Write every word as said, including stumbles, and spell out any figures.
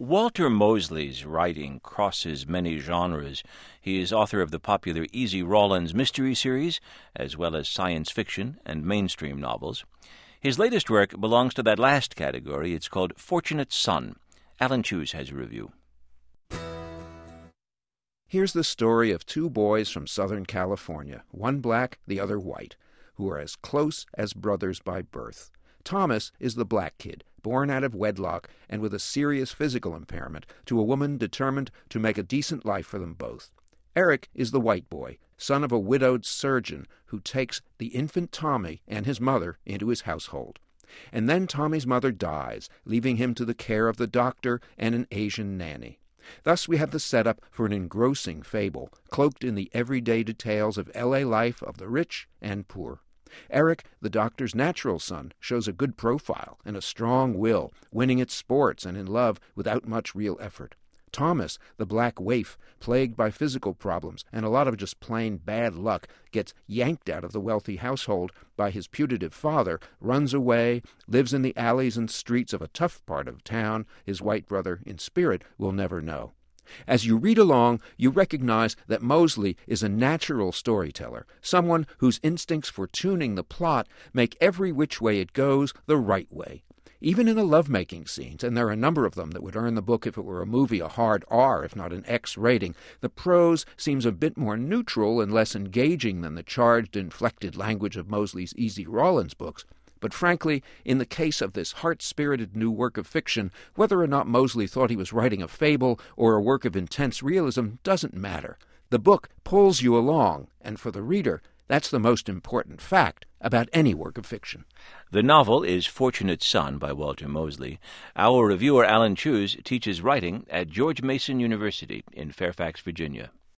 Walter Mosley's writing crosses many genres. He is author of the popular Easy Rawlins mystery series, as well as science fiction and mainstream novels. His latest work belongs to that last category. It's called Fortunate Son. Alan Cheuse has a review. Here's the story of two boys from Southern California, one black, the other white, who are as close as brothers by birth. Thomas is the black kid, born out of wedlock and with a serious physical impairment, to a woman determined to make a decent life for them both. Eric is the white boy, son of a widowed surgeon who takes the infant Tommy and his mother into his household. And then Tommy's mother dies, leaving him to the care of the doctor and an Asian nanny. Thus we have the setup for an engrossing fable, cloaked in the everyday details of L A life of the rich and poor. Eric, the doctor's natural son, shows a good profile and a strong will, winning at sports and in love without much real effort. Thomas, the black waif, plagued by physical problems and a lot of just plain bad luck, gets yanked out of the wealthy household by his putative father, runs away, lives in the alleys and streets of a tough part of town his white brother, in spirit, will never know. As you read along, you recognize that Mosley is a natural storyteller, someone whose instincts for tuning the plot make every which way it goes the right way. Even in the lovemaking scenes, and there are a number of them that would earn the book if it were a movie a hard R, if not an X rating, the prose seems a bit more neutral and less engaging than the charged, inflected language of Mosley's Easy Rawlins books. But frankly, in the case of this heart-spirited new work of fiction, whether or not Mosley thought he was writing a fable or a work of intense realism doesn't matter. The book pulls you along, and for the reader, that's the most important fact about any work of fiction. The novel is Fortunate Son by Walter Mosley. Our reviewer, Alan Cheuse, teaches writing at George Mason University in Fairfax, Virginia.